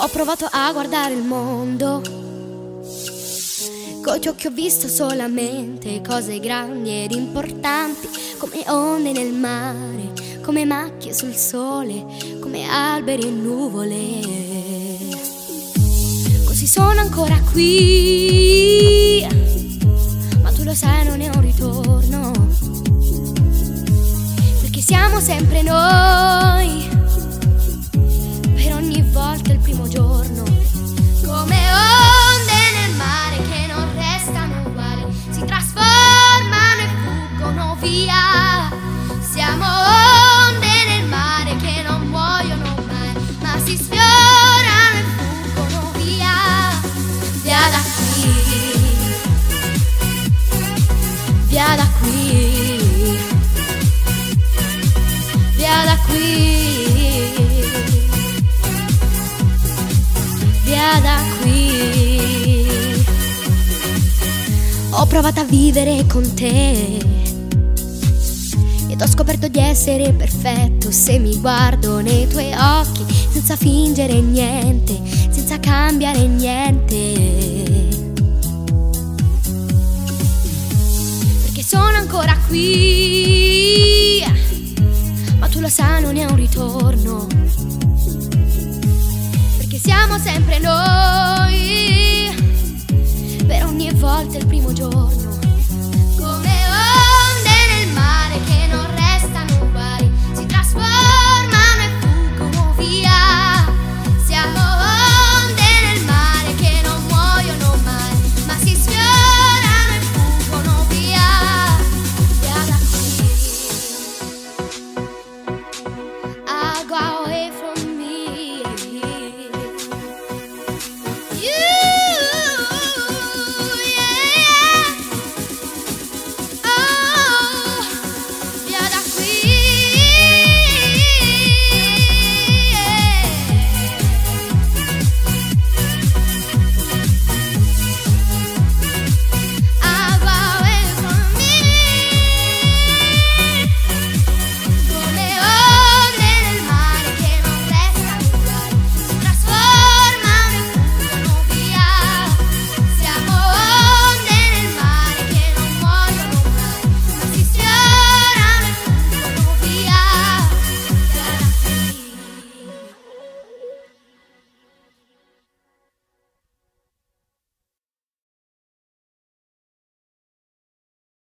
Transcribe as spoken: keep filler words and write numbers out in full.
Ho provato a guardare il mondo con gli occhi, ho visto solamente cose grandi ed importanti, come onde nel mare, come macchie sul sole, come alberi e nuvole. Così sono ancora qui, ma tu lo sai non è un ritorno, perché siamo sempre noi, per ogni volta il primo giorno, come onde nel mare che non restano uguali, si trasformano e fuggono via. Siamo onde nel mare che non muoiono mai, ma si sfiorano e fuggono via. Via da qui, via da qui, via da qui, via da qui. Ho provato a vivere con te ed ho scoperto di essere perfetto se mi guardo nei tuoi occhi, senza fingere niente, senza cambiare niente, perché sono ancora qui, ma tu lo sai non è un ritorno, perché siamo sempre noi, per ogni volta il primo giorno,